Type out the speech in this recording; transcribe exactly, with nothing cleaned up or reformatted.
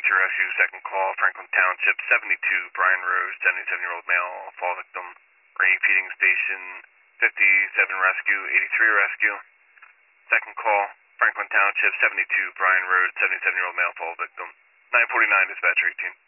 dispatcher rescue, second call, Franklin Township, seventy-two, Bryan Road, seventy-seven-year-old male, fall victim, repeating station, fifty-seven rescue, eighty-three rescue. Second call, Franklin Township, seventy-two, Bryan Road, seventy-seven-year-old male, fall victim. nine forty-nine, dispatcher eighteen.